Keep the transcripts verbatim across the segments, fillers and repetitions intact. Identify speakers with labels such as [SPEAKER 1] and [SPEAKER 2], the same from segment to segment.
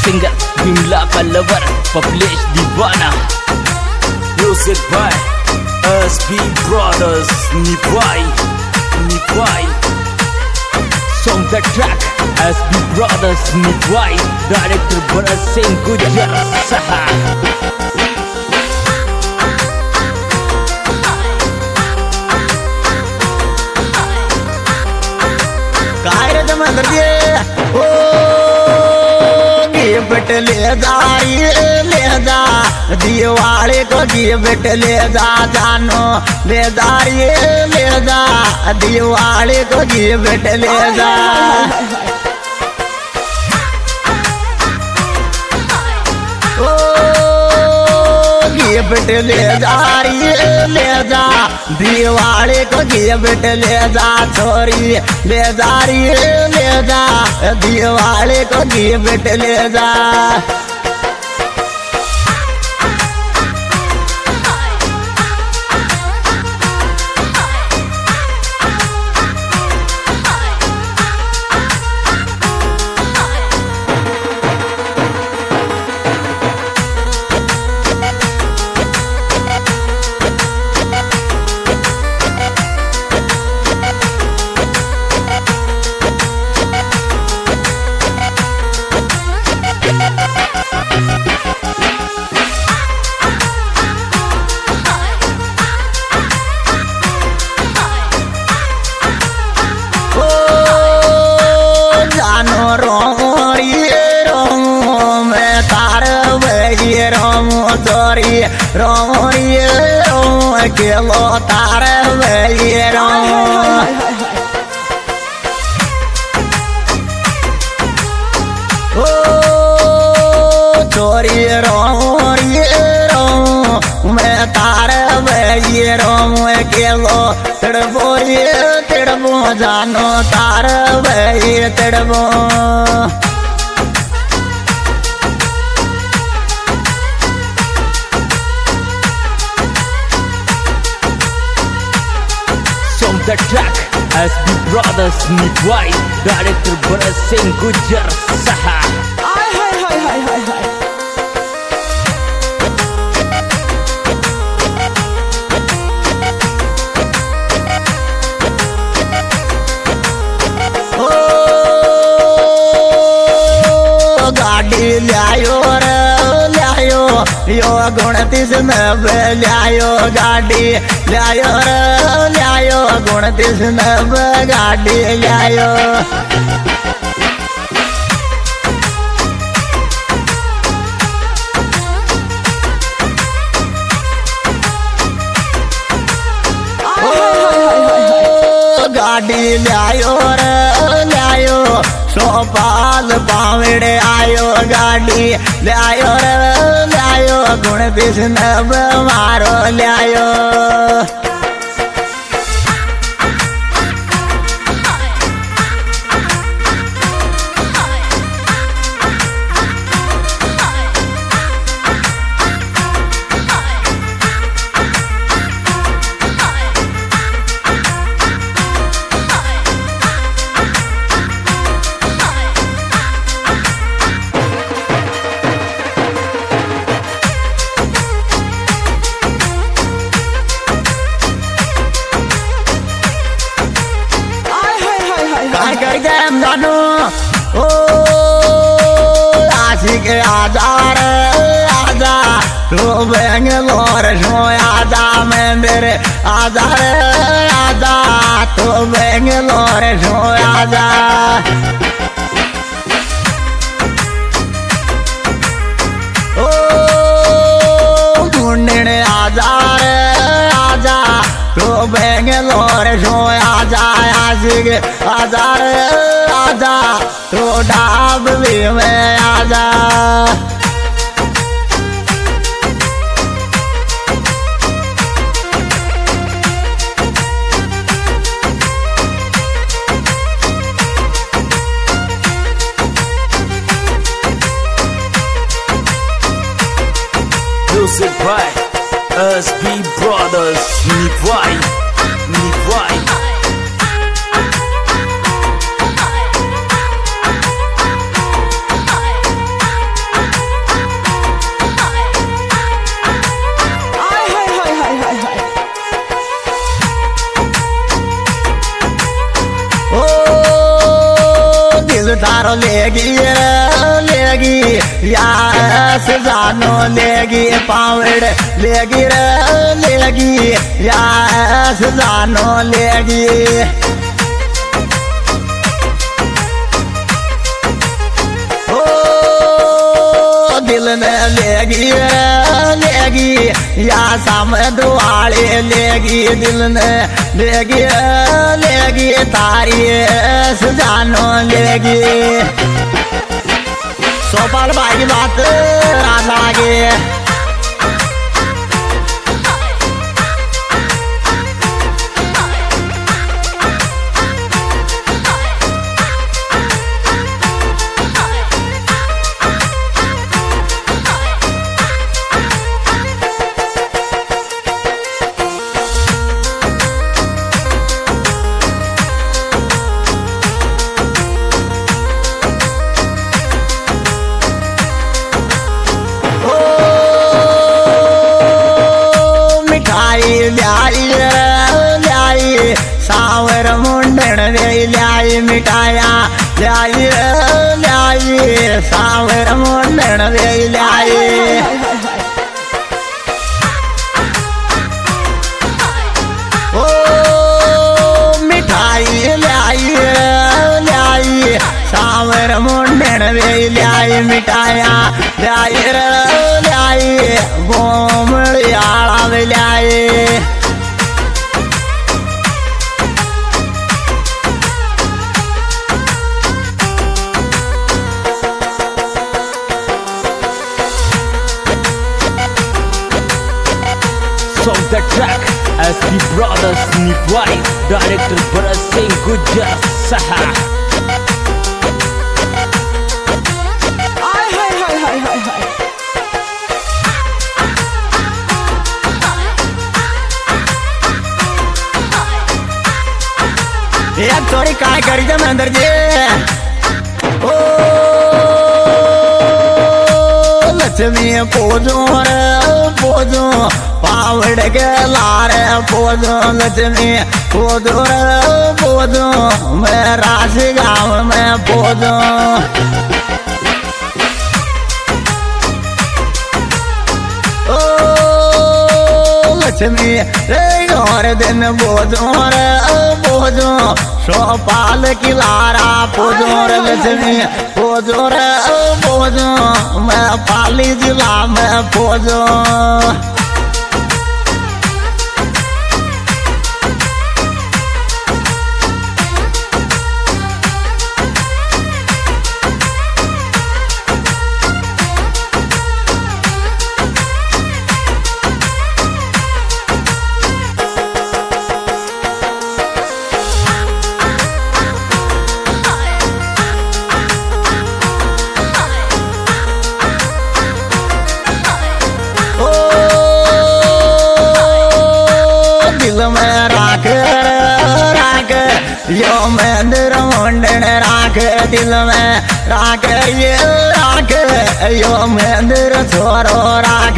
[SPEAKER 1] Singer Bimla का lover पपलेश दीवाना। Music by S B brothers निभाई निभाई। Song the track S B brothers निभाई। डायरेक्टर भरत सिंह गुजर सहा।
[SPEAKER 2] ओ गिफ्ट ले जा ले जा दिवाली को गिफ्ट ले जा जानो ले जा ले जा दिवाली को गिफ्ट ले जा। गिफ्ट ले जा ले जा दिवाली को गिफ्ट ले जा छोरी ले जा ले जा दिवाली को गिफ्ट ले जा। Sorry, Romory, oh, Kilo Taravero. Oh, Sorry, Romory, oh, Taravero, Kilo Terboy, Terbo, Jano, Taravay, Terbo.
[SPEAKER 1] The track S B brothers निभाई। डायरेक्टर भरत सिंह गुजर सहा।
[SPEAKER 3] हाय हाय हाय हाय हाय हाय।
[SPEAKER 2] ओ गाड़ी लायो रे लायो यो गुणतीस नब्बे लायो गाड़ी लायो रे लायो गुणतीस नब्बे गाड़ी लायो। गाड़ी लायो रे लायो सोपाल पावड़े आयो गाड़ी लायो रे लायो गुणतीस नब्बे मारो लायो। जानो ओ आशिक आजार आजा तो बेंगलोर शो आजा मैं मेरे आजार आजा तो बेंगलोर शो आजा। ओ ढूंढने आजार आजा तो बेंगलोर शो आजा आशिक आजार आजा तो डाब भी में आजा।
[SPEAKER 1] Music by S B brothers निभाई निभाई।
[SPEAKER 2] दिल तारो लेगी लेगी यास जानो लेगी पावड़ लेगी रे लेगी यास जानो लेगी ओ दिल में लेगी लेगी या साम दुआले लेगी दिल में लेगी लेगी तारी जानो लेगी सोपाल भाई की बात राजा आगे ल्याई ल्याई सावर मुंडन वे ल्याई मिठाया ल्याई ल्याई सावर मुंडन वे ल्याई ओ मिठाई ल्याई ल्याई सावर मुंडन वे ल्याई मिठाया ल्याई ल्याई गोमड़ियाला वे ल्याई
[SPEAKER 1] Song the track S B Brothers Nivai, director Bharat Singh Gujjar Saha.
[SPEAKER 3] Hi, hi, hi, hi, hi, hi.
[SPEAKER 2] एक थोड़ी काय करी जब अंदर जे ओ लक्ष्मी पोजो रे पोजो पावड़ के लारे पोजो लक्ष्मी पोजो रे पोजो मैं राशि गाँव में पोजो ओ लक्ष्मी रे और दिन पोजो रे पोजो सोपाल की लारा पोजो रे लक्ष्मी पोजो रे पोजो मैं पाली जिला में पोजो में राख राख यो मंदिर मुंडन राख दिल में राख ये राख यो मंदिर छोरो राख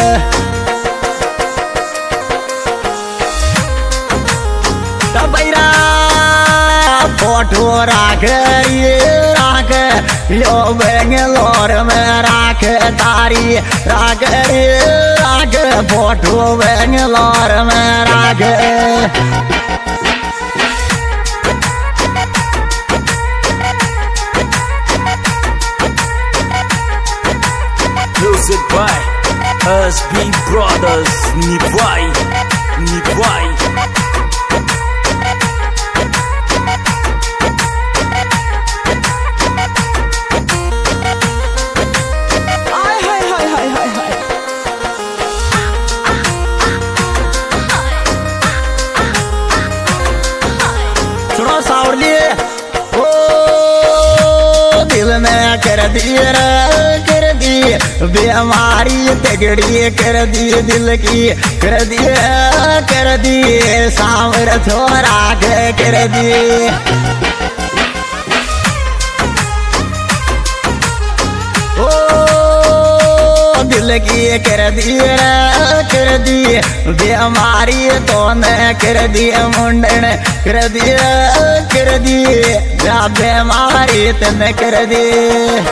[SPEAKER 2] तबैरा फोटो राख ये राख यो बेंगलोर में राख तारी राख ये राख फोटो बेंगलोर में राख
[SPEAKER 1] Music by S B Brothers Nivai, Nivai. कर दी कर दी बीमारी तगड़ी कर दी दिल की कर दी कर दी सांवर थोड़ा कर दी ओ दिल दिल की कर दिए कर दिए बीमारी तो न कर दिए मुंडन कर दिए कर दिए जा बीमारी तन कर दिए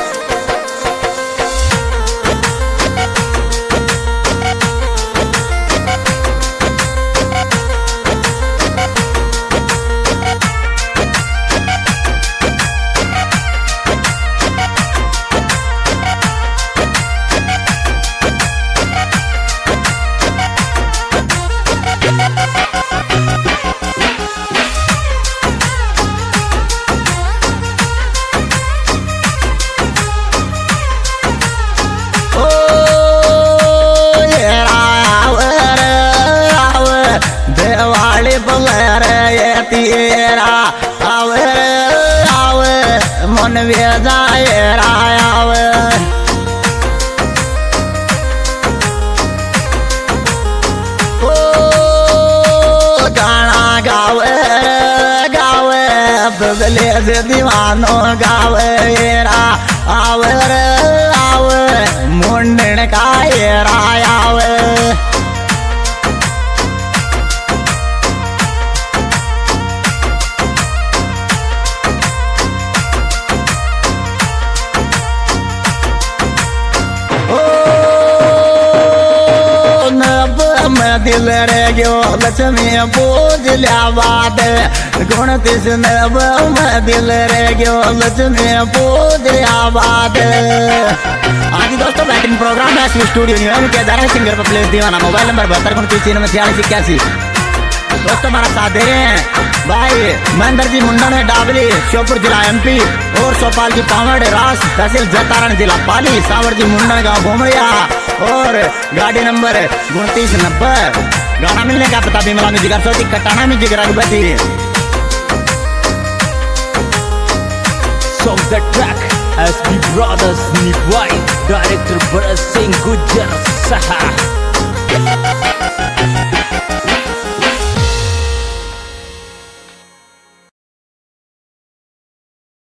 [SPEAKER 1] तेरा आवे आवे मन वेजाए आवे ओ गाना गावे गावे बदले से दीवानो गावे रा आवे आवे मुंडन का रा आवे दिल रे गयो लक्ष्मी बोझ लिया बात गुण तिसन दिल रे गयो लक्ष्मी बोझ लिया बात आज दोस्तों बैटिंग प्रोग्राम है स्टूडियो न्यू के दारा सिंगर पर प्लेस दीवाना मोबाइल नंबर बहत्तर उनतीस में छियालीस इक्यासी दोस्तों हमारा साथ दे रहे हैं भाई महेंद्र जी मुंडन डाबली श्योपुर जिला एमपी और सोपाल जी पावड़ रास तहसील जतारण जिला पाली सावर जी मुंडन गांव भोमड़िया और गाड़ी नंबर उनतीस नब्बे गाना मिलने का पता बिमला में जिगर सोती कटाना में जिगर Raghupati
[SPEAKER 2] Song the track S B Brothers Nivai Director Bharat Singh Gujar Saha